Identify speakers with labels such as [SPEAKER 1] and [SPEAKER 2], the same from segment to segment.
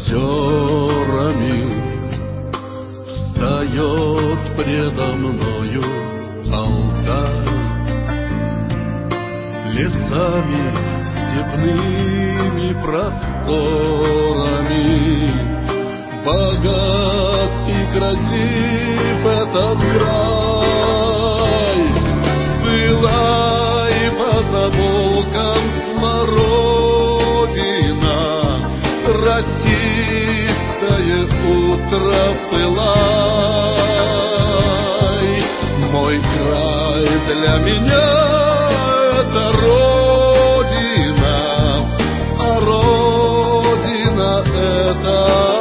[SPEAKER 1] озерами встает предо мною Алтай. Лесами, степными просторами богат и красив этот край. Была и по заболкам смородина, росистое утро пылай. Мой край для меня — это родина, а родина — это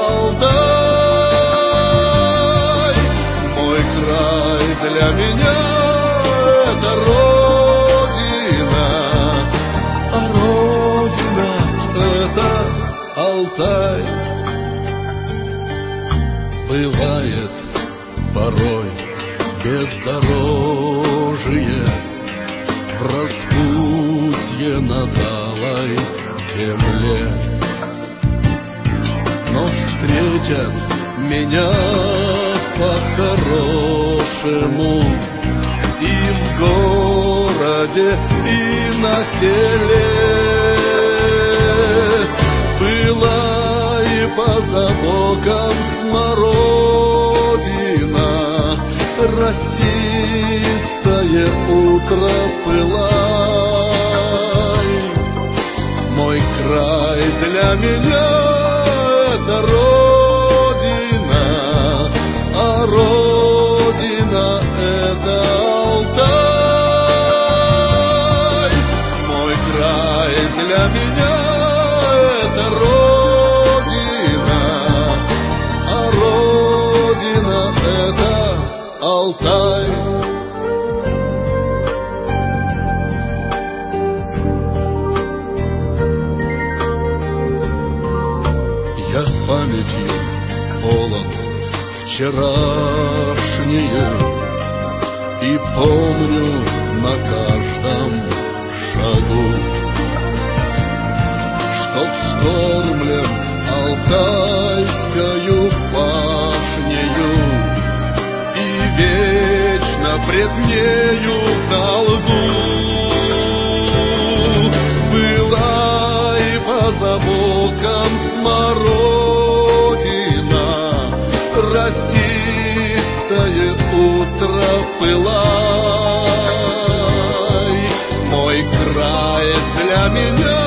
[SPEAKER 1] Алтай. Мой край для меня — это родина, а родина — это Алтай. Бывает порой бездорожье в распутье на талой земле, но встретят меня по-хорошему и в городе, и на селе. Была и по забокам смородина, росистое утро пылай. Мой край для меня — это родина, а родина — это Алтай. Мой край для меня — это родина, а родина — это Алтай. Я памятью полон вчерашнее и помню на каждом шагу, что вскормлен алтайскою пашнею и вечно пред нею в долгу. Была и по забокам смородина, росистое утро пылай. Мой край для меня